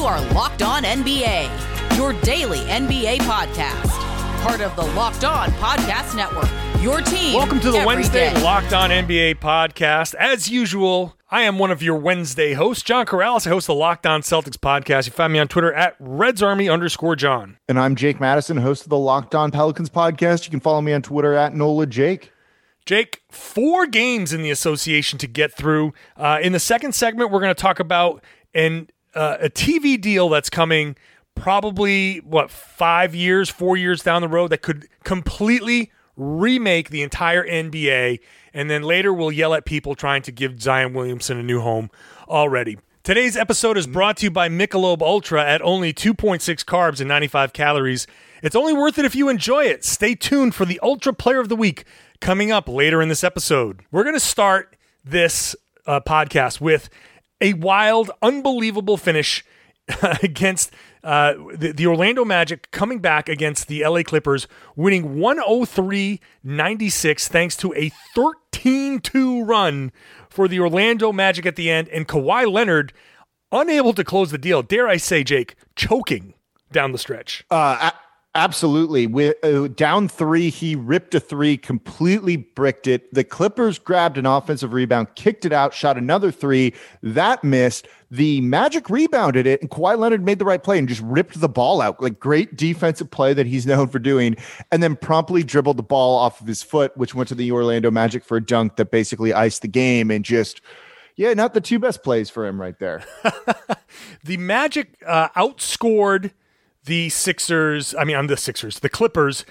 are Locked On NBA, your daily NBA podcast. Part of the Locked On Podcast Network, your team. Welcome to the Wednesday day. Locked On NBA podcast. As usual, I am one of your Wednesday hosts, John Corrales. I host the Locked On Celtics podcast. You find me on Twitter at RedsArmy_John. And I'm Jake Madison, host of the Locked On Pelicans podcast. You can follow me on Twitter at NolaJake. Jake, 4 games in the association to get through. In the second segment, we're going to talk about a TV deal that's coming probably, 4 years down the road that could completely remake the entire NBA. And then later we'll yell at people trying to give Zion Williamson a new home already. Today's episode is brought to you by Michelob Ultra at only 2.6 carbs and 95 calories. It's only worth it if you enjoy it. Stay tuned for the Ultra Player of the Week coming up later in this episode. We're going to start this podcast with a wild, unbelievable finish against the Orlando Magic, coming back against the LA Clippers, winning 103-96 thanks to a 13-2 run for the Orlando Magic at the end, and Kawhi Leonard unable to close the deal. Dare I say, Jake, choking down the stretch. Absolutely. With down 3, he ripped a 3, completely bricked it. The Clippers grabbed an offensive rebound, kicked it out, shot another 3. That missed. The Magic rebounded it, and Kawhi Leonard made the right play and just ripped the ball out. Like, great defensive play that he's known for doing, and then promptly dribbled the ball off of his foot, which went to the Orlando Magic for a dunk that basically iced the game. And just, not the 2 best plays for him right there. The Magic outscored the Clippers,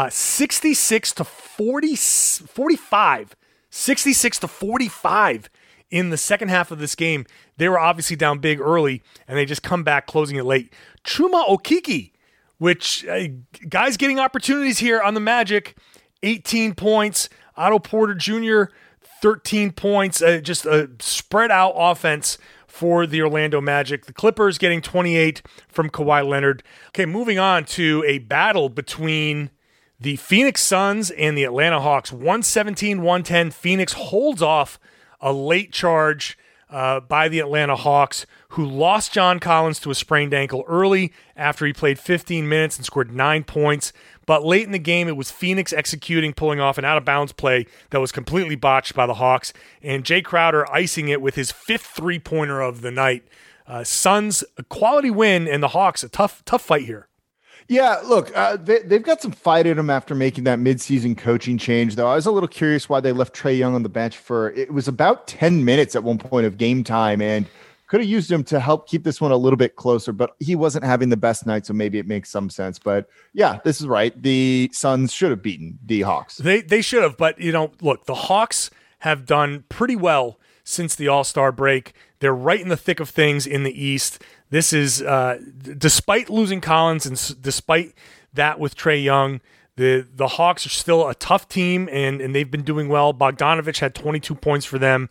66-45 in the second half of this game. They were obviously down big early, and they just come back closing it late. Chuma Okeke, which guys getting opportunities here on the Magic, 18 points. Otto Porter Jr., 13 points. Just a spread out offense for the Orlando Magic. The Clippers getting 28 from Kawhi Leonard. Okay, moving on to a battle between the Phoenix Suns and the Atlanta Hawks. 117-110. Phoenix holds off a late charge by the Atlanta Hawks, who lost John Collins to a sprained ankle early after he played 15 minutes and scored 9 points. But late in the game, it was Phoenix pulling off an out-of-bounds play that was completely botched by the Hawks, and Jay Crowder icing it with his 5th three-pointer of the night. Suns, a quality win, and the Hawks, a tough fight here. Yeah, look, they've got some fight in them after making that midseason coaching change, though. I was a little curious why they left Trae Young on the bench it was about 10 minutes at one point of game time, and could have used him to help keep this one a little bit closer, but he wasn't having the best night, so maybe it makes some sense. But yeah, this is right. The Suns should have beaten the Hawks. They should have, but look, the Hawks have done pretty well since the All-Star break. They're right in the thick of things in the East. This is, despite losing Collins and despite that with Trae Young, the Hawks are still a tough team, and they've been doing well. Bogdanovich had 22 points for them.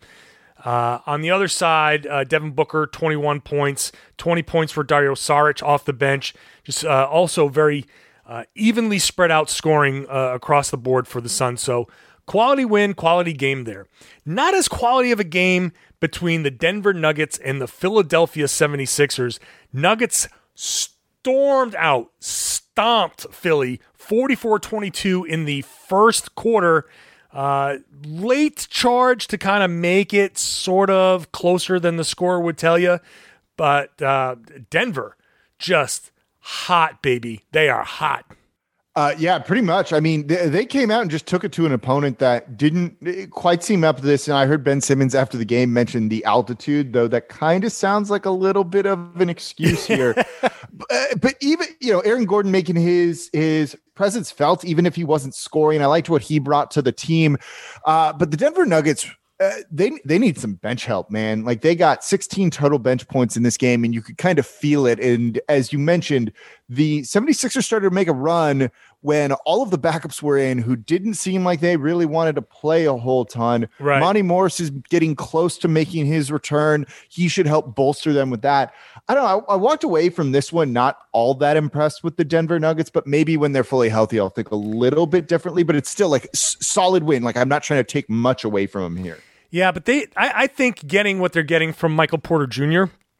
On the other side, Devin Booker, 21 points, 20 points for Dario Saric off the bench. Just also very evenly spread out scoring across the board for the Suns. So quality win, quality game there. Not as quality of a game between the Denver Nuggets and the Philadelphia 76ers. Nuggets stormed out, stomped Philly, 44-22 in the first quarter. Late charge to kind of make it sort of closer than the score would tell you. But Denver, just hot, baby. They are hot. Yeah, pretty much. I mean, they came out and just took it to an opponent that didn't quite seem up to this. And I heard Ben Simmons after the game mention the altitude, though that kind of sounds like a little bit of an excuse here. But even, Aaron Gordon making his presence felt, even if he wasn't scoring. I liked what he brought to the team. But the Denver Nuggets, they need some bench help, man. Like, they got 16 total bench points in this game, and you could kind of feel it. And as you mentioned, the 76ers started to make a run when all of the backups were in who didn't seem like they really wanted to play a whole ton. Right. Monty Morris is getting close to making his return. He should help bolster them with that. I don't know. I walked away from this one not all that impressed with the Denver Nuggets, but maybe when they're fully healthy, I'll think a little bit differently, but it's still like solid win. Like, I'm not trying to take much away from them here. Yeah, but I think getting what they're getting from Michael Porter Jr.,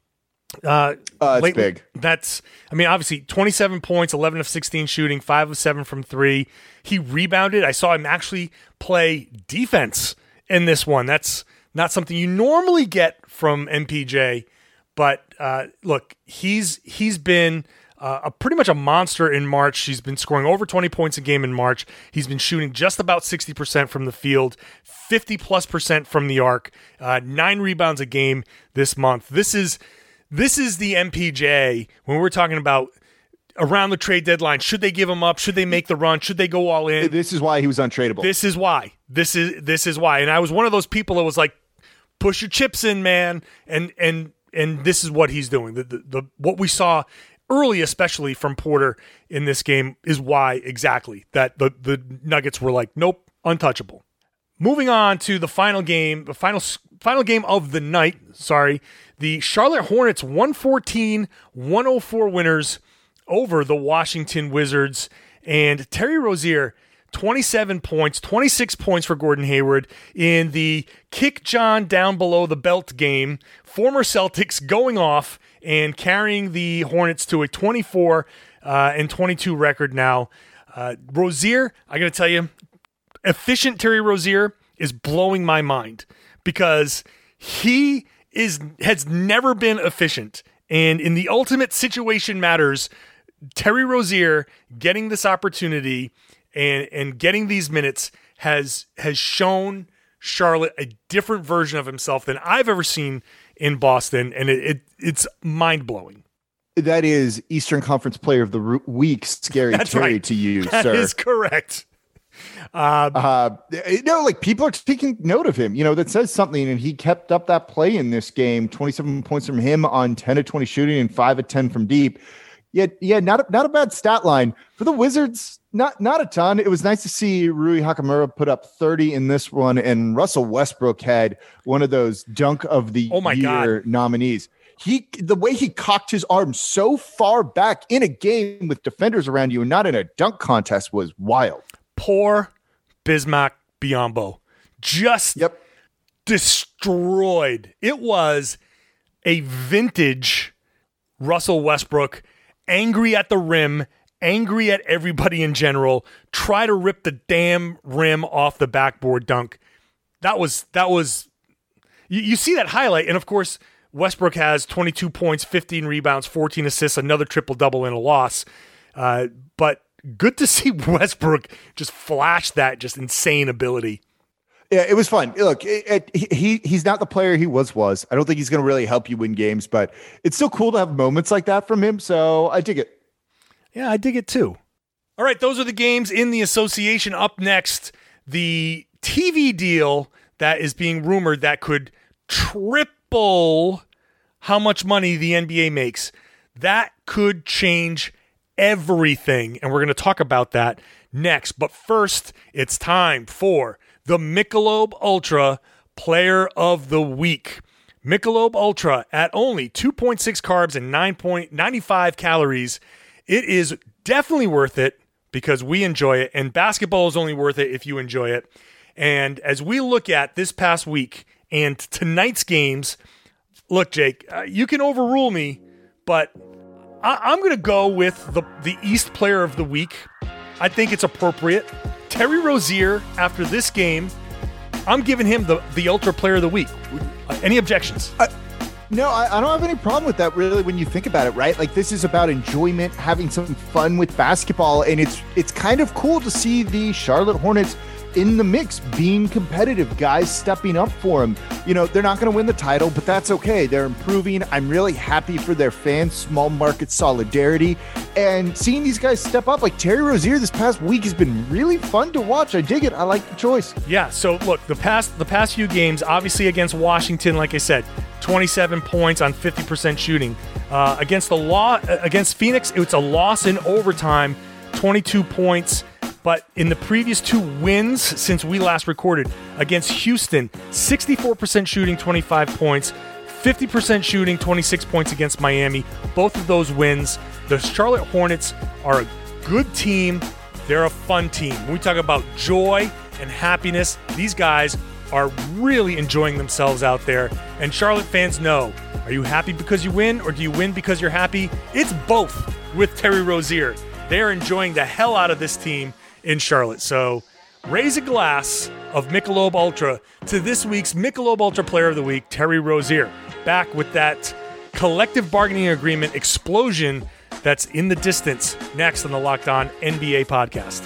It's big. Obviously 27 points, 11 of 16 shooting, 5 of 7 from 3. He rebounded. I saw him actually play defense in this one. That's not something you normally get from MPJ, but look, he's been pretty much a monster in March. He's been scoring over 20 points a game in March. He's been shooting just about 60% from the field, 50+% from the arc, 9 rebounds a game this month. This is the MPJ when we're talking about around the trade deadline. Should they give him up? Should they make the run? Should they go all in? This is why he was untradeable. This is why. This is why. And I was one of those people that was like, push your chips in, man. And this is what he's doing. The what we saw early, especially from Porter in this game, is why exactly that the Nuggets were like, nope, untouchable. Moving on to the final game of the night. The Charlotte Hornets 114-104 winners over the Washington Wizards. And Terry Rozier, 27 points, 26 points for Gordon Hayward in the kick John down below the belt game. Former Celtics going off and carrying the Hornets to a 24-22 record now. Rozier, I got to tell you, efficient Terry Rozier is blowing my mind because he has never been efficient. And in the ultimate situation matters, Terry Rozier getting this opportunity and getting these minutes has shown Charlotte a different version of himself than I've ever seen in Boston, and it's mind-blowing. That is Eastern Conference Player of the Week, Scary That's Terry right. to you, That sir. That is correct. People are taking note of him, that says something, and he kept up that play in this game. 27 points from him on 10 of 20 shooting and 5 of 10 from deep. Yeah, not a bad stat line for the Wizards. Not a ton. It was nice to see Rui Hachimura put up 30 in this one, and Russell Westbrook had one of those dunk of the year nominees. The way he cocked his arm so far back in a game with defenders around you and not in a dunk contest was wild. Poor Bismack Biyombo. Just destroyed. It was a vintage Russell Westbrook, angry at the rim, angry at everybody in general, try to rip the damn rim off the backboard dunk. That was you see that highlight, and of course Westbrook has 22 points, 15 rebounds, 14 assists, another triple-double in a loss. But good to see Westbrook just flash that just insane ability. Yeah, it was fun. Look, he's not the player he was. I don't think he's going to really help you win games, but it's still cool to have moments like that from him, so I dig it. Yeah, I dig it too. All right, those are the games in the association. Up next, the TV deal that is being rumored that could triple how much money the NBA makes. That could change everything, and we're going to talk about that next. But first, it's time for the Michelob Ultra Player of the Week. Michelob Ultra at only 2.6 carbs and 9.95 calories. It is definitely worth it because we enjoy it, and basketball is only worth it if you enjoy it. And as we look at this past week and tonight's games, look, Jake, you can overrule me, but I'm going to go with the East Player of the Week. I think it's appropriate. Terry Rozier, after this game, I'm giving him the Ultra Player of the Week. Any objections? No, I don't have any problem with that, really, when you think about it, right? Like, this is about enjoyment, having some fun with basketball, and it's kind of cool to see the Charlotte Hornets in the mix, being competitive, guys stepping up for them. They're not going to win the title, but that's okay. They're improving. I'm really happy for their fans, small market solidarity, and seeing these guys step up. Like Terry Rozier this past week has been really fun to watch. I dig it. I like the choice. Yeah, so look, the past few games, obviously against Washington, like I said, 27 points on 50% shooting. Against Phoenix, it's a loss in overtime, 22 points. But in the previous 2 wins since we last recorded, against Houston, 64% shooting, 25 points, 50% shooting, 26 points against Miami. Both of those wins. The Charlotte Hornets are a good team. They're a fun team. When we talk about joy and happiness, these guys are really enjoying themselves out there. And Charlotte fans know, are you happy because you win, or do you win because you're happy? It's both with Terry Rozier. They're enjoying the hell out of this team in Charlotte. So raise a glass of Michelob Ultra to this week's Michelob Ultra Player of the Week, Terry Rozier. Back with that collective bargaining agreement explosion that's in the distance, next on the Locked On NBA podcast.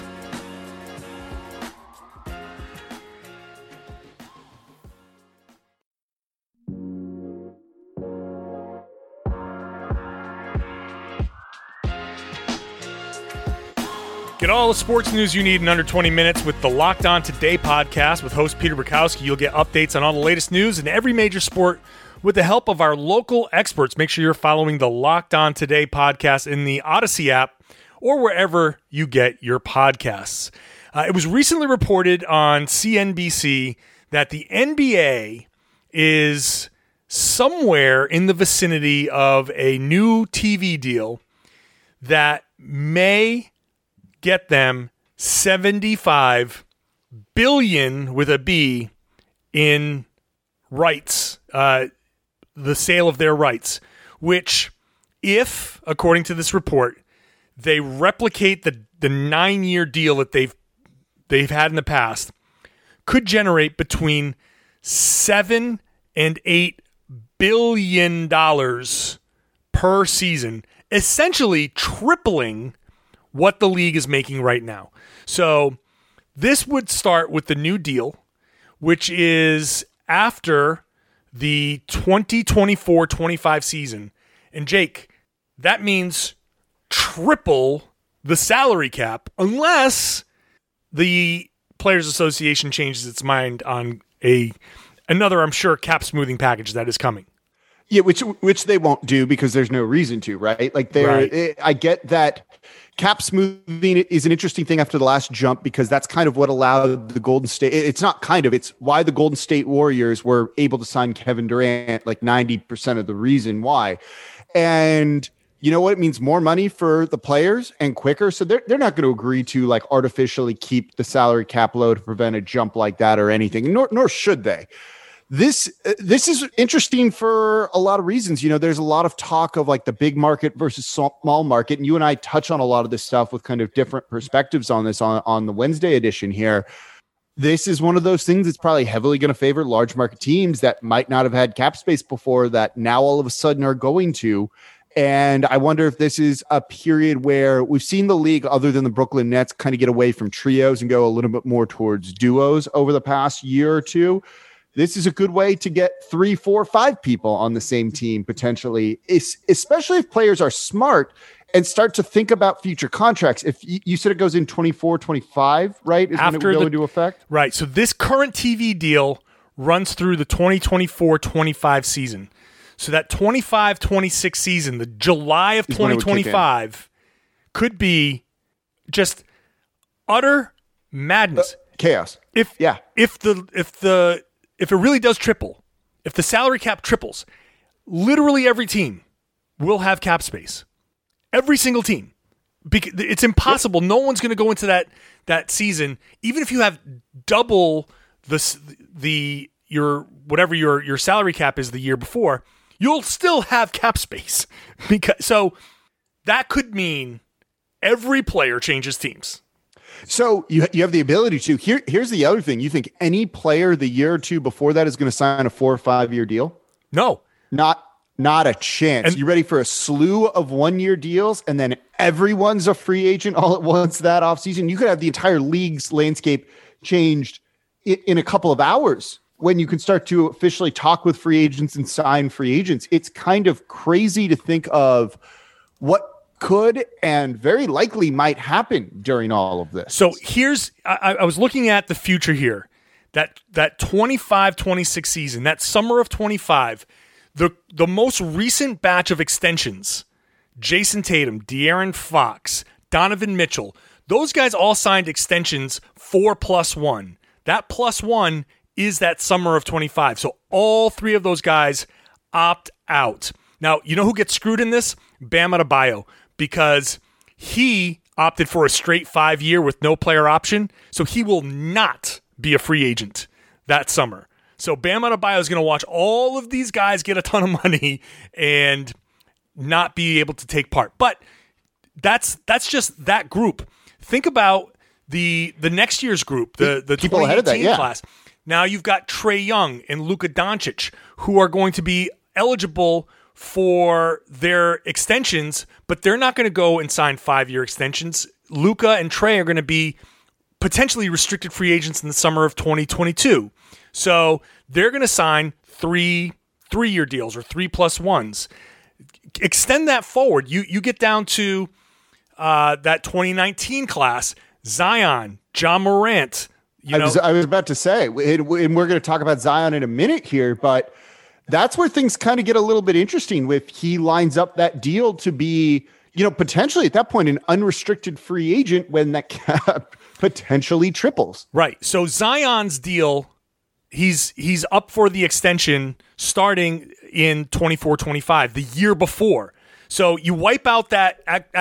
Get all the sports news you need in under 20 minutes with the Locked On Today podcast with host Peter Bukowski. You'll get updates on all the latest news in every major sport with the help of our local experts. Make sure you're following the Locked On Today podcast in the Odyssey app or wherever you get your podcasts. It was recently reported on CNBC that the NBA is somewhere in the vicinity of a new TV deal that may get them $75 billion with a B in rights, the sale of their rights, which, if, according to this report, they replicate the 9-year deal that they've had in the past, could generate between $7 and $8 billion per season, essentially tripling what the league is making right now. So this would start with the new deal, which is after the 2024-25 season. And Jake, that means triple the salary cap unless the Players Association changes its mind on another, I'm sure, cap smoothing package that is coming. Yeah, which they won't do because there's no reason to, right? Like I get that cap smoothing is an interesting thing after the last jump because that's kind of what allowed the Golden State. It's not kind of, it's why the Golden State Warriors were able to sign Kevin Durant, like 90% of the reason why. And you know what? It means more money for the players and quicker. So they're not going to agree to like artificially keep the salary cap low to prevent a jump like that or anything, nor should they. This is interesting for a lot of reasons. You know, there's a lot of talk of like the big market versus small market. And you and I touch on a lot of this stuff with kind of different perspectives on this on the Wednesday edition here. This is one of those things that's probably heavily going to favor large market teams that might not have had cap space before that now all of a sudden are going to. And I wonder if this is a period where we've seen the league, other than the Brooklyn Nets, kind of get away from trios and go a little bit more towards duos over the past year or two. This is a good way to get 3, 4, 5 people on the same team, potentially, especially if players are smart and start to think about future contracts. If you said it goes in 24, 25, right? Is when it will go into effect? Right. So this current TV deal runs through the 2024-25 season. So that 25-26 season, the July of 2025, could be just utter madness. Chaos. If it really does triple, if the salary cap triples, literally every team will have cap space. Every single team. Because it's impossible. Yep. No one's going to go into that season, even if you have double your salary cap is the year before, you'll still have cap space. So that could mean every player changes teams. So you have the ability to. Here's the other thing. You think any player the year or two before that is going to sign a 4 or 5 year deal? No. Not a chance. And you ready for a slew of 1-year deals and then everyone's a free agent all at once that offseason? You could have the entire league's landscape changed in a couple of hours when you can start to officially talk with free agents and sign free agents. It's kind of crazy to think of what could and very likely might happen during all of this. So I was looking at the future here, that 25-26 season, that summer of 25, the most recent batch of extensions, Jason Tatum, De'Aaron Fox, Donovan Mitchell, those guys all signed extensions 4+1. That +1 is that summer of 25. So all 3 of those guys opt out. Now, you know who gets screwed in this? Bam Adebayo, because he opted for a straight 5-year with no player option, so he will not be a free agent that summer. So Bam Adebayo is going to watch all of these guys get a ton of money and not be able to take part. But that's just that group. Think about the next year's group, the 2018 class. Now you've got Trae Young and Luka Doncic, who are going to be eligible for their extensions, but they're not going to go and sign 5-year extensions. Luka and Trae are going to be potentially restricted free agents in the summer of 2022. So they're going to sign three-year deals or 3+1s. Extend that forward. You get down to that 2019 class, Zion, John Morant. I was about to say, and we're going to talk about Zion in a minute here, but that's where things kind of get a little bit interesting if he lines up that deal to be, potentially at that point an unrestricted free agent when that cap potentially triples. Right. So Zion's deal, he's up for the extension starting in 24-25, the year before. So you wipe out that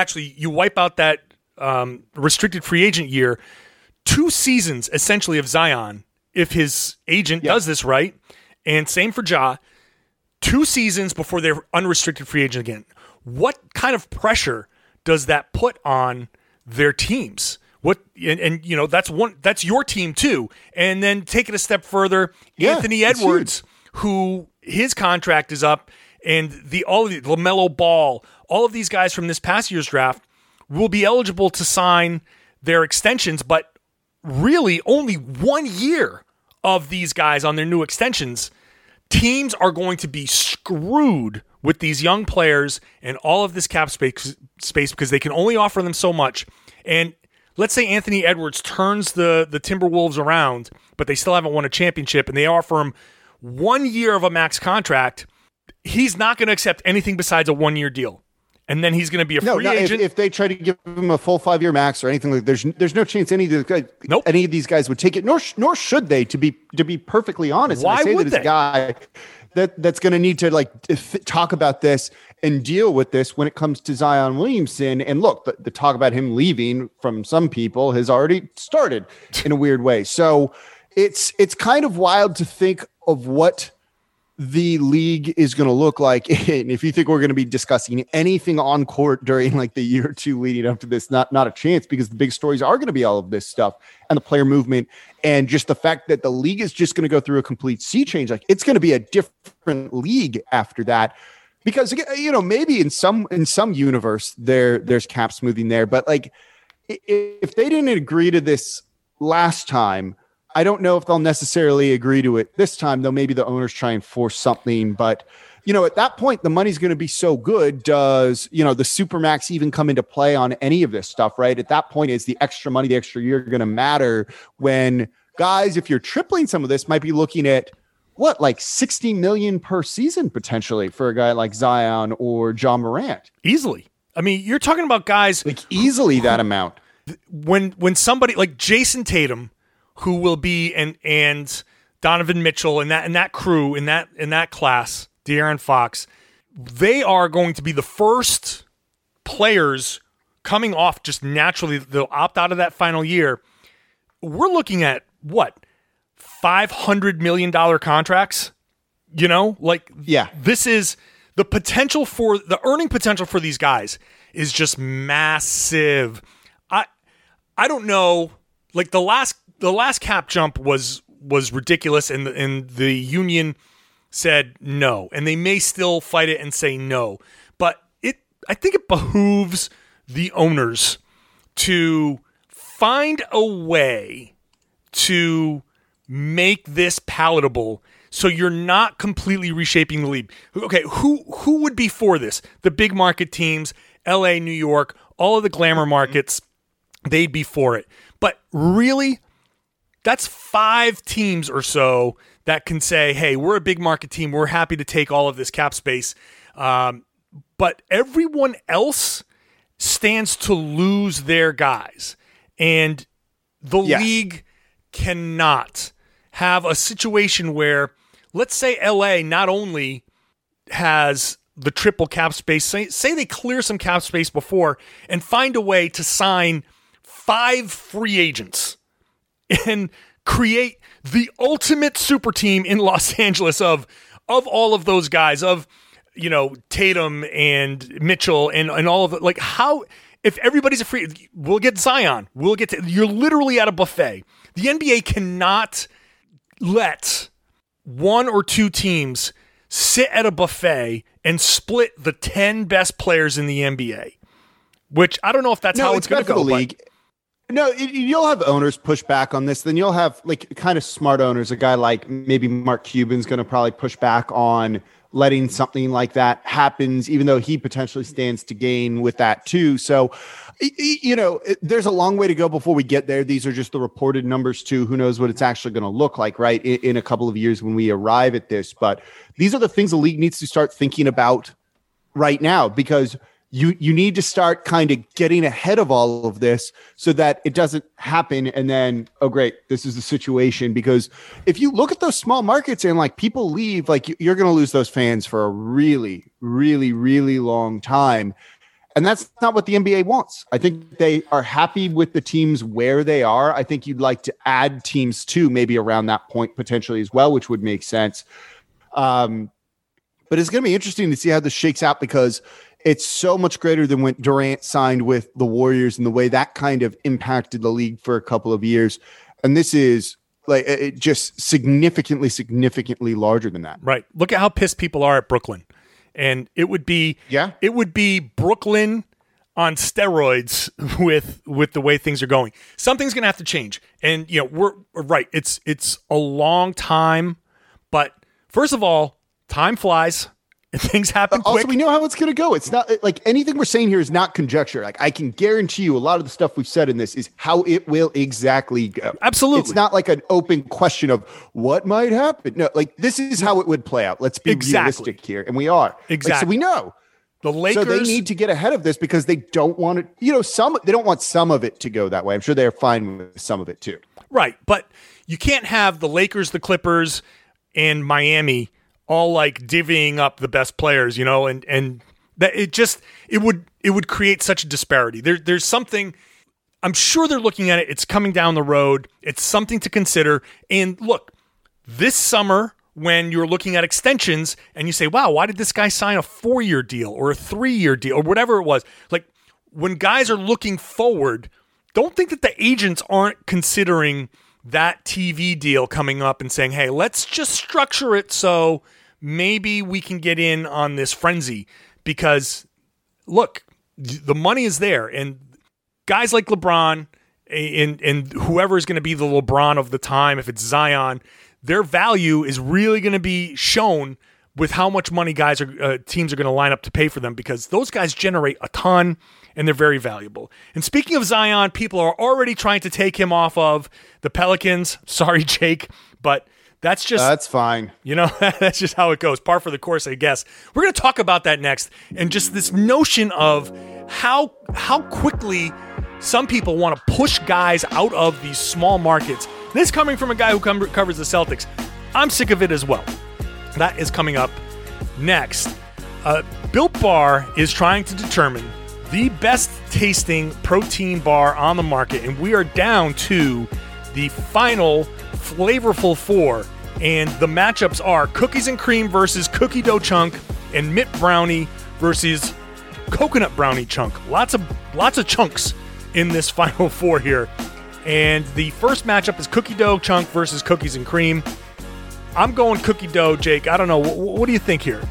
restricted free agent year, 2 seasons essentially of Zion, if his agent does this right, and same for Ja, 2 seasons before they're unrestricted free agent again. What kind of pressure does that put on their teams? That's your team too. And then take it a step further, Anthony Edwards, who his contract is up, and LaMelo Ball, all of these guys from this past year's draft will be eligible to sign their extensions, but really only 1 year of these guys on their new extensions. Teams are going to be screwed with these young players and all of this cap space because they can only offer them so much. And let's say Anthony Edwards turns the Timberwolves around, but they still haven't won a championship, and they offer him 1 year of a max contract. He's not going to accept anything besides a 1-year deal. And then he's going to be a free agent. If they try to give him a full 5-year max or anything like, there's no chance any of these guys would take it. Nor should they. To be perfectly honest, why would they? A guy that's going to need to talk about this and deal with this when it comes to Zion Williamson. And look, the talk about him leaving from some people has already started in a weird way. So it's kind of wild to think of what the league is going to look like. And if you think we're going to be discussing anything on court during the year or two leading up to this, not a chance, because the big stories are going to be all of this stuff and the player movement and just the fact that the league is just going to go through a complete sea change. It's going to be a different league after that, because maybe in some universe there's cap smoothing there, but if they didn't agree to this last time, I don't know if they'll necessarily agree to it this time, though. Maybe the owners try and force something, but at that point, the money's going to be so good. Does, the Supermax even come into play on any of this stuff, right? At that point, is the extra money, the extra year going to matter when guys, if you're tripling some of this, might be looking at $60 million per season potentially for a guy like Zion or John Morant? Easily. I mean, you're talking about guys easily that amount. When somebody like Jason Tatum, who will be and Donovan Mitchell and that crew in that class, De'Aaron Fox, they are going to be the first players coming off just naturally. They'll opt out of that final year. We're looking at $500 million contracts. This is the potential for the earning potential for these guys is just massive. I don't know. The last cap jump was ridiculous, and the union said no, and they may still fight it and say no. But I think it behooves the owners to find a way to make this palatable, so you're not completely reshaping the league. Okay, who would be for this? The big market teams, LA, New York, all of the glamour markets, they'd be for it. But really, that's 5 teams or so that can say, hey, we're a big market team. We're happy to take all of this cap space. But everyone else stands to lose their guys. And the league cannot have a situation where, let's say LA not only has the triple cap space, say they clear some cap space before and find a way to sign 5 free agents and create the ultimate super team in Los Angeles of all of those guys, of, Tatum and Mitchell and all of it. Like, how, if everybody's a free, we'll get Zion, you're literally at a buffet. The NBA cannot let one or two teams sit at a buffet and split the 10 best players in the NBA, which I don't know if that's how it's going to go. League. No, you'll have owners push back on this. Then you'll have kind of smart owners. A guy like maybe Mark Cuban's going to probably push back on letting something like that happen, even though he potentially stands to gain with that too. So, there's a long way to go before we get there. These are just the reported numbers too. Who knows what it's actually going to look like, right, in a couple of years when we arrive at this. But these are the things the league needs to start thinking about right now, because you need to start kind of getting ahead of all of this so that it doesn't happen. And then, oh, great, this is the situation. Because if you look at those small markets and people leave, you're going to lose those fans for a really, really, really long time. And that's not what the NBA wants. I think they are happy with the teams where they are. I think you'd like to add teams too, maybe around that point potentially as well, which would make sense. But it's going to be interesting to see how this shakes out, because it's so much greater than when Durant signed with the Warriors and the way that kind of impacted the league for a couple of years. And this is just significantly larger than that. Right. Look at how pissed people are at Brooklyn. And it would be Brooklyn on steroids with the way things are going. Something's going to have to change. And we're right. It's a long time, but first of all, time flies. Things happen quick. Also, we know how it's going to go. It's not anything we're saying here is not conjecture. I can guarantee you a lot of the stuff we've said in this is how it will exactly go. Absolutely. It's not like an open question of what might happen. No, this is how it would play out. Let's be realistic here. And we are. Exactly. So we know. The Lakers. So they need to get ahead of this because they don't want it, they don't want some of it to go that way. I'm sure they're fine with some of it too. Right. But you can't have the Lakers, the Clippers, and Miami all divvying up the best players, and that it would create such a disparity. There's something, I'm sure they're looking at it. It's coming down the road. It's something to consider. And look, this summer, when you're looking at extensions and you say, wow, why did this guy sign a 4-year deal or a 3-year deal or whatever it was? When guys are looking forward, don't think that the agents aren't considering that TV deal coming up and saying, hey, let's just structure it so maybe we can get in on this frenzy, because look, the money is there, and guys like LeBron and whoever is going to be the LeBron of the time, if it's Zion, their value is really going to be shown with how much money teams are going to line up to pay for them, because those guys generate a ton and they're very valuable. And speaking of Zion, people are already trying to take him off of the Pelicans. Sorry, Jake, but that's fine. That's just how it goes. Par for the course, I guess. We're going to talk about that next, and just this notion of how quickly some people want to push guys out of these small markets. This coming from a guy who covers the Celtics. I'm sick of it as well. That is coming up next. Built Bar is trying to determine the best tasting protein bar on the market, and we are down to the final flavorful 4, and the matchups are cookies and cream versus cookie dough chunk, and mint brownie versus coconut brownie chunk. Lots of chunks in this final 4 here. And the first matchup is cookie dough chunk versus cookies and cream. I'm going cookie dough, Jake. I don't know. What do you think here?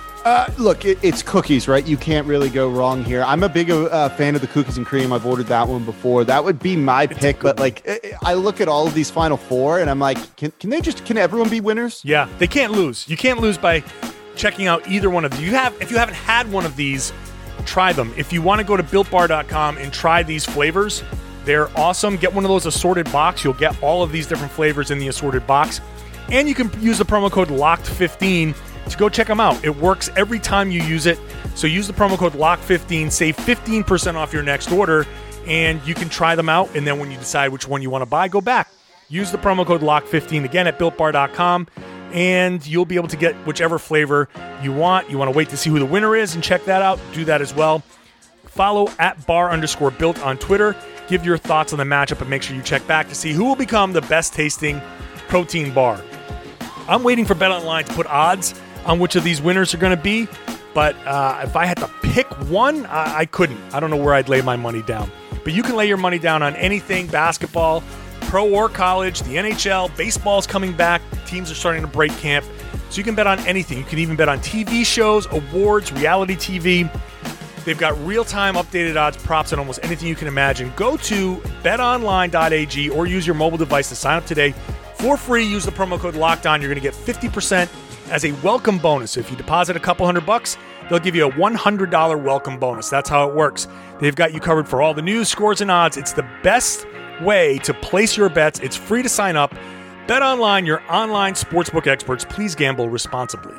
Look, it's cookies, right? You can't really go wrong here. I'm a big fan of the cookies and cream. I've ordered that one before. That would be my pick. But I look at all of these final 4 and I'm like, can everyone be winners? Yeah, they can't lose. You can't lose by checking out either one of these. If you haven't had one of these, try them. If you want to go to BuiltBar.com and try these flavors, they're awesome. Get one of those assorted box. You'll get all of these different flavors in the assorted box. And you can use the promo code LOCKED15 to go check them out. It works every time you use it. So use the promo code LOCK15, save 15% off your next order, and you can try them out. And then when you decide which one you want to buy, go back. Use the promo code LOCK15 again at BuiltBar.com, and you'll be able to get whichever flavor you want. You want to wait to see who the winner is and check that out? Do that as well. Follow at @bar_built on Twitter. Give your thoughts on the matchup and make sure you check back to see who will become the best tasting protein bar. I'm waiting for BetOnline to put odds on which of these winners are going to be, but if I had to pick one, I couldn't. I don't know where I'd lay my money down. But you can lay your money down on anything, basketball, pro or college, the NHL, baseball's coming back, teams are starting to break camp, so you can bet on anything. You can even bet on TV shows, awards, reality TV. They've got real-time updated odds, props, and almost anything you can imagine. Go to betonline.ag or use your mobile device to sign up today for free. Use the promo code LOCKEDON. You're going to get 50% as a welcome bonus. So if you deposit a couple $100, they'll give you a $100 welcome bonus. That's how it works. They've got you covered for all the news, scores, and odds. It's the best way to place your bets. It's free to sign up. BetOnline, your online sportsbook experts. Please gamble responsibly.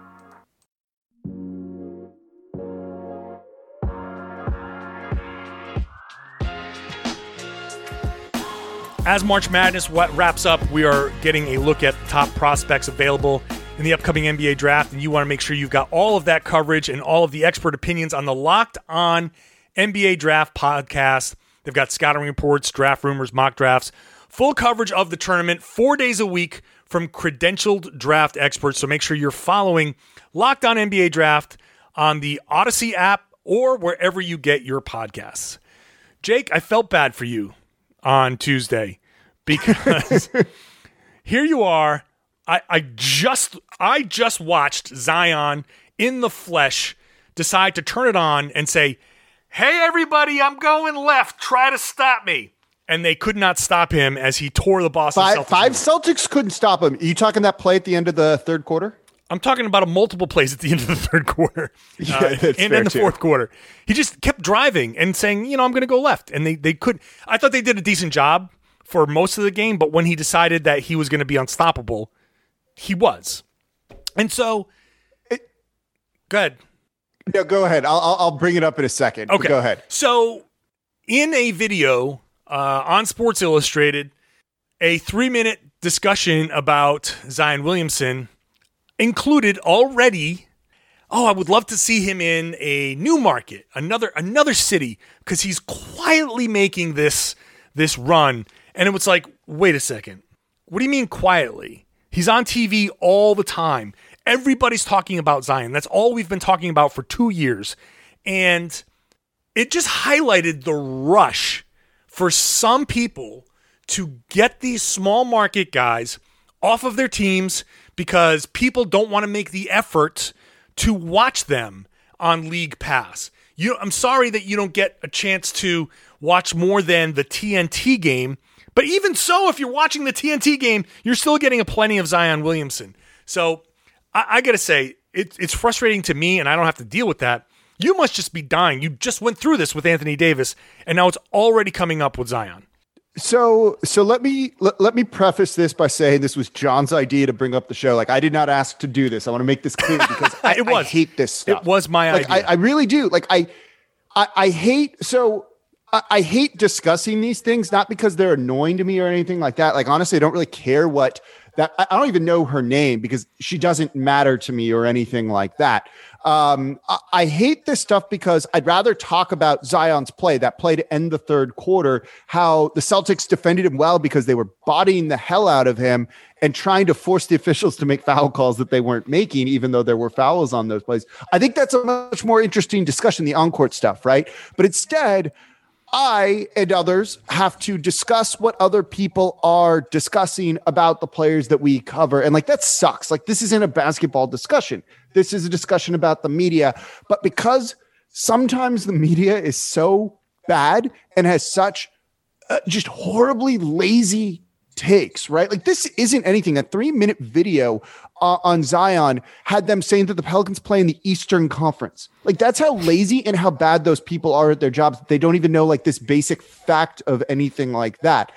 As March Madness wraps up, we are getting a look at top prospects available in the upcoming NBA draft, and you want to make sure you've got all of that coverage and all of the expert opinions on the Locked On NBA Draft podcast. They've got scouting reports, draft rumors, mock drafts, full coverage of the tournament 4 days a week from credentialed draft experts. So make sure you're following Locked On NBA Draft on the Odyssey app or wherever you get your podcasts. Jake, I felt bad for you on Tuesday because here you are. I just watched Zion in the flesh decide to turn it on and say, "Hey everybody, I'm going left. Try to stop me." And they could not stop him as he tore the Boston Celtics. Five Celtics couldn't stop him. Are you talking that play at the end of the third quarter? I'm talking about multiple plays at the end of the third quarter and in the fourth quarter. He just kept driving and saying, I'm going to go left. And they could. I thought they did a decent job for most of the game, but when he decided that he was going to be unstoppable, he was. And so, go ahead. No, go ahead. I'll bring it up in a second. Okay. Go ahead. So, in a video on Sports Illustrated, a 3-minute discussion about Zion Williamson included already, I would love to see him in a new market, another city, because he's quietly making this run. And it was like, wait a second. What do you mean quietly? He's on TV all the time. Everybody's talking about Zion. That's all we've been talking about for 2 years. And it just highlighted the rush for some people to get these small market guys off of their teams because people don't want to make the effort to watch them on League Pass. I'm sorry that you don't get a chance to watch more than the TNT game, but even so, if you're watching the TNT game, you're still getting a plenty of Zion Williamson. So I got to say, it's frustrating to me, and I don't have to deal with that. You must just be dying. You just went through this with Anthony Davis, and now it's already coming up with Zion. So let me preface this by saying this was John's idea to bring up the show. Like, I did not ask to do this. I want to make this clear because I hate this stuff. It was my idea. I really do. Like, I hate discussing these things, not because they're annoying to me or anything like that. Like, honestly, I don't really care what that. I don't even know her name because she doesn't matter to me or anything like that. I hate this stuff because I'd rather talk about Zion's play to end the third quarter, how the Celtics defended him well because they were bodying the hell out of him and trying to force the officials to make foul calls that they weren't making, even though there were fouls on those plays. I think that's a much more interesting discussion, the on-court stuff, right? But instead, I and others have to discuss what other people are discussing about the players that we cover. And like, that sucks. Like, this isn't a basketball discussion. This is a discussion about the media. But because sometimes the media is so bad and has such just horribly lazy takes, right? Like, this isn't anything. A 3-minute video on Zion had them saying that the Pelicans play in the Eastern Conference. Like, that's how lazy and how bad those people are at their jobs. They don't even know like this basic fact of anything like that.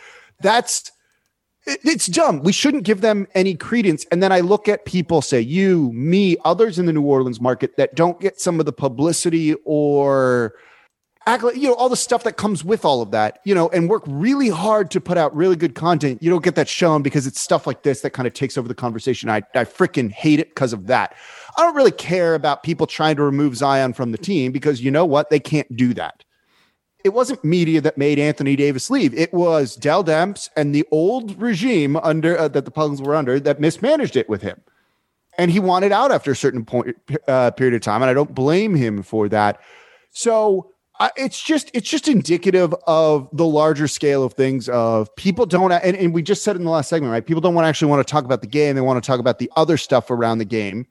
It's dumb. We shouldn't give them any credence. And then I look at people, say you, me, others in the New Orleans market that don't get some of the publicity or all the stuff that comes with all of that, and work really hard to put out really good content. You don't get that shown because it's stuff like this that kind of takes over the conversation. I freaking hate it because of that. I don't really care about people trying to remove Zion from the team because you know what? They can't do that. it wasn't media that made Anthony Davis leave. It was Dell Demps and the old regime under that the Pelicans were under that mismanaged it with him. And he wanted out after a certain point period of time. And I don't blame him for that. So it's just indicative of the larger scale of things of people don't, and we just said in the last segment, right? People don't actually want to talk about the game. They want to talk about the other stuff around the game.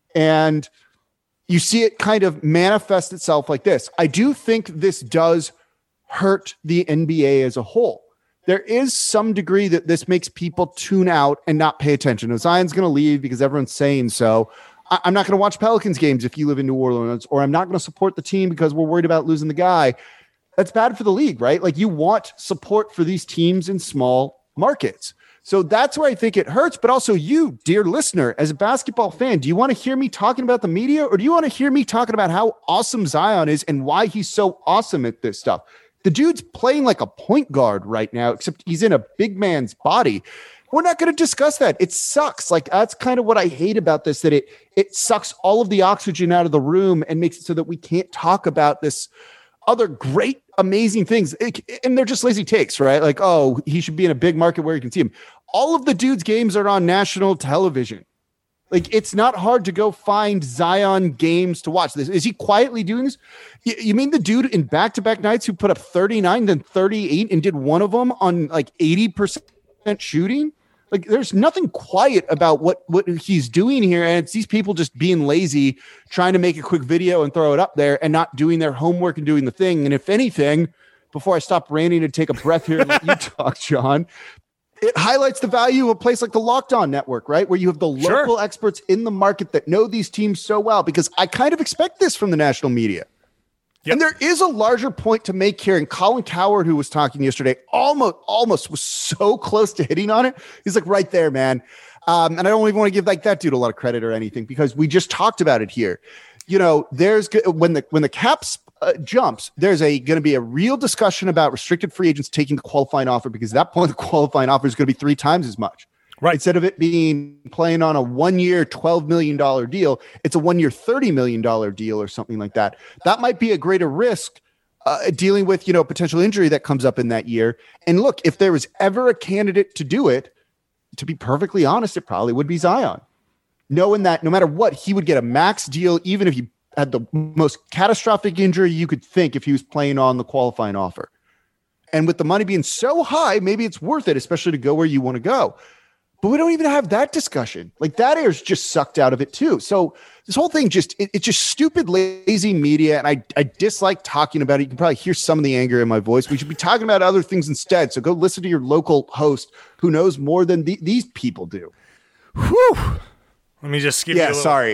And you see it kind of manifest itself like this. I do think this does hurt the NBA as a whole. There is some degree that this makes people tune out and not pay attention. If Zion's going to leave because everyone's saying so, I'm not going to watch Pelicans games if you live in New Orleans, or I'm not going to support the team because we're worried about losing the guy. That's bad for the league, right? Like, you want support for these teams in small markets. So that's where I think it hurts. But also, you, dear listener, as a basketball fan, do you want to hear me talking about the media, or do you want to hear me talking about how awesome Zion is and why he's so awesome at this stuff? The dude's playing like a point guard right now, except he's in a big man's body. We're not going to discuss that. It sucks. Like, that's kind of what I hate about this, that it sucks all of the oxygen out of the room and makes it so that we can't talk about this other great, amazing things. And they're just lazy takes, right? Like, oh, he should be in a big market where you can see him. All of the dude's games are on national television. Like, it's not hard to go find Zion games to watch. Is he quietly doing this? You mean the dude in back-to-back nights who put up 39, then 38 and did one of them on like 80% shooting? Like, there's nothing quiet about what he's doing here. And it's these people just being lazy, trying to make a quick video and throw it up there and not doing their homework and doing the thing. And if anything, before I stop ranting and take a breath here and let you talk, John, it highlights the value of a place like the Locked On Network, right? Where you have the local experts in the market that know these teams so well, because I kind of expect this from the national media. Yep. And there is a larger point to make here. And Colin Cowherd, who was talking yesterday, almost was so close to hitting on it. He's like, right there, man. And I don't even want to give like that dude a lot of credit or anything, because we just talked about it here. You know, there's when the cap jumps, there's going to be a real discussion about restricted free agents taking the qualifying offer, because at that point, the qualifying offer is going to be 3 times as much. Right. Instead of it being playing on a 1-year, $12 million deal, it's a 1-year, $30 million deal or something like that. That might be a greater risk dealing with, potential injury that comes up in that year. And look, if there was ever a candidate to do it, to be perfectly honest, it probably would be Zion. Knowing that no matter what, he would get a max deal, even if he had the most catastrophic injury you could think if he was playing on the qualifying offer. And with the money being so high, maybe it's worth it, especially to go where you want to go. But we don't even have that discussion. Like, that air's just sucked out of it too. So this whole thing it's just stupid, lazy media. And I dislike talking about it. You can probably hear some of the anger in my voice. We should be talking about other things instead. So go listen to your local host who knows more than these people do. Whew. Let me just give you a little... sorry.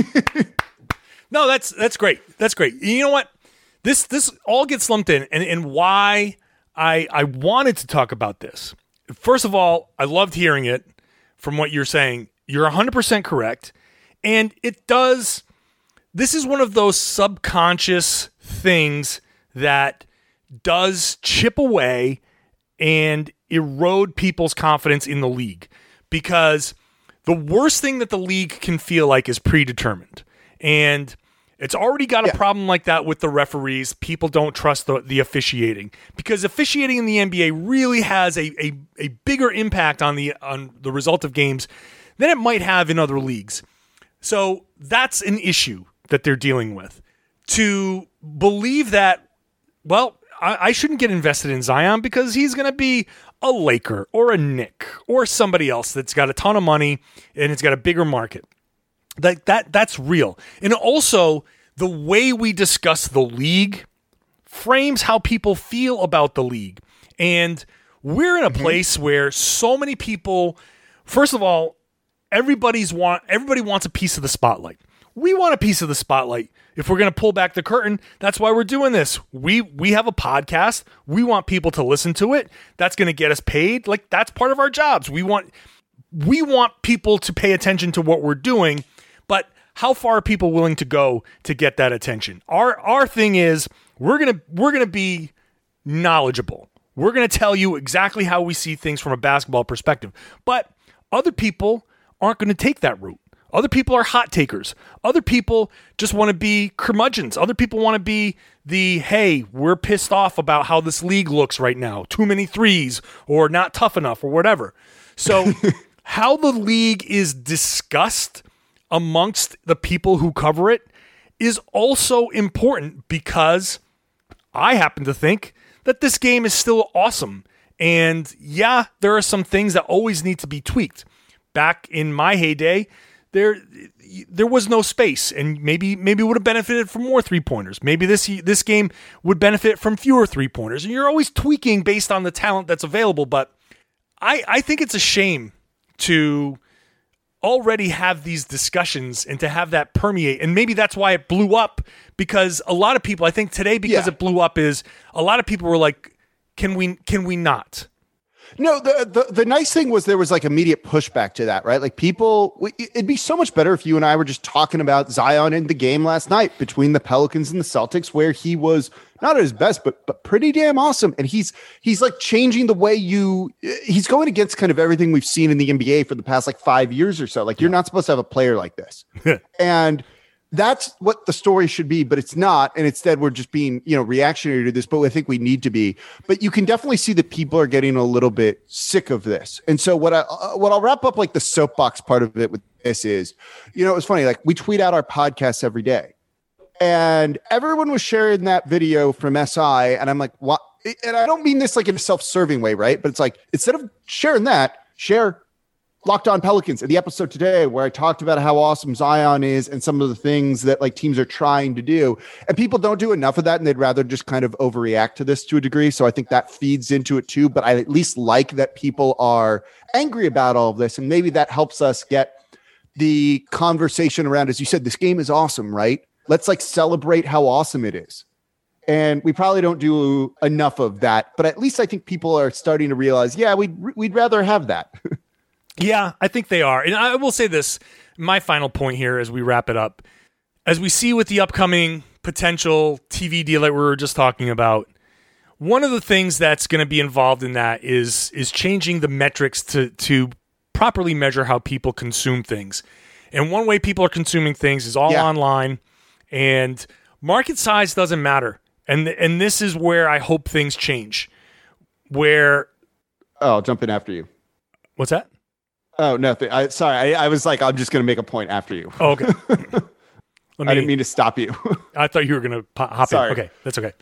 No, that's great. That's great. You know what? This all gets lumped in, and why I wanted to talk about this. First of all, I loved hearing it from what you're saying. You're 100% correct. And it does, this is one of those subconscious things that does chip away and erode people's confidence in the league. Because the worst thing that the league can feel like is predetermined. And it's already got a problem like that with the referees. People don't trust the officiating, because officiating in the NBA really has a bigger impact on the result of games than it might have in other leagues. So that's an issue that they're dealing with. To believe that, well, I shouldn't get invested in Zion because he's going to be a Laker or a Knick or somebody else that's got a ton of money and it's got a bigger market. That's real. And also, the way we discuss the league frames how people feel about the league. And we're in a place where so many people, first of all, everybody wants a piece of the spotlight. We want a piece of the spotlight. If we're going to pull back the curtain, that's why we're doing this. We have a podcast. We want people to listen to it. That's going to get us paid. Like, that's part of our jobs. We want people to pay attention to what we're doing. But how far are people willing to go to get that attention? Our thing is we're gonna be knowledgeable. We're gonna tell you exactly how we see things from a basketball perspective. But other people aren't going to take that route. Other people are hot takers. Other people just want to be curmudgeons. Other people want to be hey, we're pissed off about how this league looks right now. Too many threes or not tough enough or whatever. So how the league is discussed amongst the people who cover it is also important, because I happen to think that this game is still awesome. And yeah, there are some things that always need to be tweaked. Back in my heyday, there was no space, and maybe would have benefited from more 3-pointers. Maybe this game would benefit from fewer 3-pointers. And you're always tweaking based on the talent that's available. But I think it's a shame to already have these discussions and to have that permeate. And maybe that's why it blew up, because a lot of people, I think today, because it blew up, is a lot of people were like, can we not? No, the nice thing was there was like immediate pushback to that, right? Like it'd be so much better if you and I were just talking about Zion in the game last night between the Pelicans and the Celtics, where he was not at his best, but pretty damn awesome. And he's like changing the way he's going against kind of everything we've seen in the NBA for the past like 5 years or so. Like, you're not supposed to have a player like this. And that's what the story should be, but it's not. And instead we're just being, reactionary to this, but I think we need to be. But you can definitely see that people are getting a little bit sick of this. And so what I'll wrap up like the soapbox part of it with this is, it's funny. Like, we tweet out our podcasts every day, and everyone was sharing that video from SI. And I'm like, what? And I don't mean this like in a self-serving way, right? But it's like, instead of sharing that, share Locked On Pelicans in the episode today, where I talked about how awesome Zion is and some of the things that like teams are trying to do. And people don't do enough of that, and they'd rather just kind of overreact to this to a degree. So I think that feeds into it too. But I at least like that people are angry about all of this. And maybe that helps us get the conversation around, as you said, this game is awesome, right? Let's like celebrate how awesome it is. And we probably don't do enough of that. But at least I think people are starting to realize, yeah, we'd rather have that. Yeah, I think they are. And I will say this, my final point here as we wrap it up. As we see with the upcoming potential TV deal that we were just talking about, one of the things that's going to be involved in that is changing the metrics to properly measure how people consume things. And one way people are consuming things is all online, and market size doesn't matter. And this is where I hope things change. Where... Oh, I'll jump in after you. What's that? Oh, nothing. Sorry. I was like, I'm just going to make a point after you. Oh, okay. I didn't mean to stop you. I thought you were going to hop in. Okay, that's okay.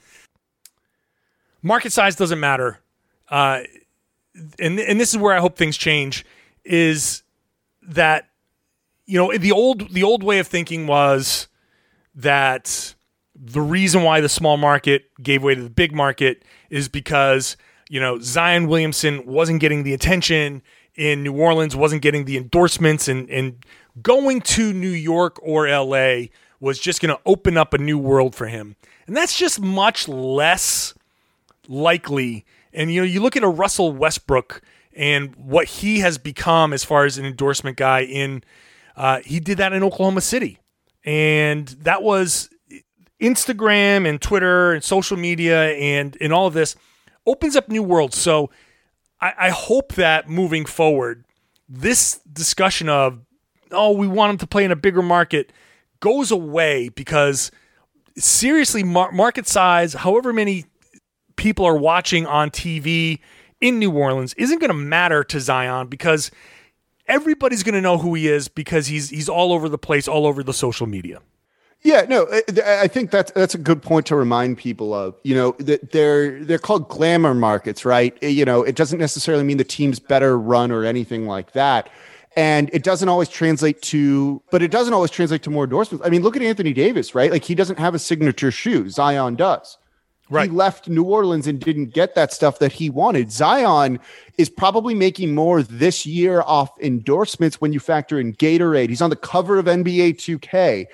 Market size doesn't matter. And this is where I hope things change, is that, the old way of thinking was that the reason why the small market gave way to the big market is because, Zion Williamson wasn't getting the attention in New Orleans, wasn't getting the endorsements, and going to New York or LA was just going to open up a new world for him. And that's just much less likely. And, you look at a Russell Westbrook and what he has become as far as an endorsement guy he did that in Oklahoma City. And that was Instagram and Twitter and social media and all of this opens up new worlds. So I hope that moving forward, this discussion of, we want him to play in a bigger market goes away, because seriously, market size, however many people are watching on TV in New Orleans, isn't going to matter to Zion, because everybody's going to know who he is, because he's all over the place, all over the social media. Yeah, no, I think that's a good point to remind people of, that they're called glamour markets, right? It doesn't necessarily mean the team's better run or anything like that. And it doesn't always translate to more endorsements. I mean, look at Anthony Davis, right? Like, he doesn't have a signature shoe. Zion does. Right. He left New Orleans and didn't get that stuff that he wanted. Zion is probably making more this year off endorsements when you factor in Gatorade. He's on the cover of NBA 2K.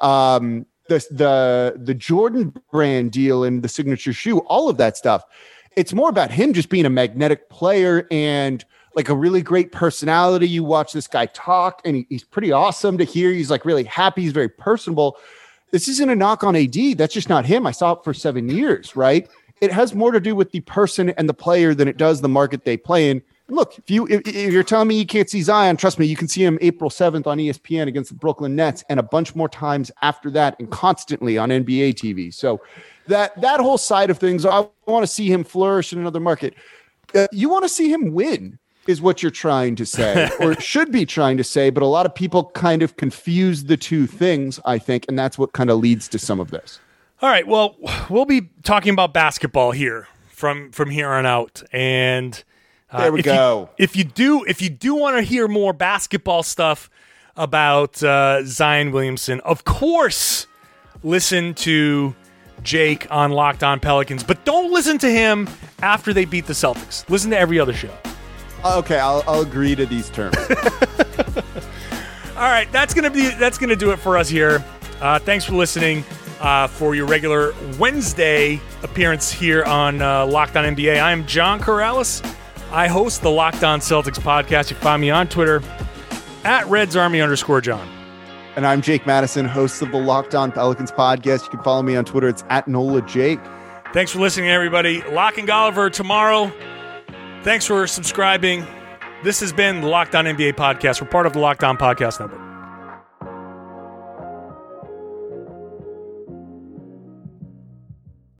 The Jordan brand deal and the signature shoe, all of that stuff. It's more about him just being a magnetic player and like a really great personality. You watch this guy talk, and he's pretty awesome to hear. He's like really happy. He's very personable. This isn't a knock on AD. That's just not him. I saw it for 7 years, right? It has more to do with the person and the player than it does the market they play in. look, if you're telling me you can't see Zion, trust me, you can see him April 7th on ESPN against the Brooklyn Nets and a bunch more times after that and constantly on NBA TV. So that whole side of things, I want to see him flourish in another market. You want to see him win is what you're trying to say or should be trying to say. But a lot of people kind of confuse the two things, I think, and that's what kind of leads to some of this. All right. Well, we'll be talking about basketball here from here on out. And there we go. If you do want to hear more basketball stuff about Zion Williamson, of course, listen to Jake on Locked On Pelicans, but don't listen to him after they beat the Celtics. Listen to every other show. Okay, I'll agree to these terms. All right, that's gonna do it for us here. Thanks for listening for your regular Wednesday appearance here on Locked On NBA. I am John Corrales. I host the Locked On Celtics podcast. You can find me on Twitter at RedsArmy_John. And I'm Jake Madison, host of the Locked On Pelicans podcast. You can follow me on Twitter. It's at NolaJake. Thanks for listening, everybody. Locke and Golliver tomorrow. Thanks for subscribing. This has been the Locked On NBA podcast. We're part of the Locked On Podcast Network.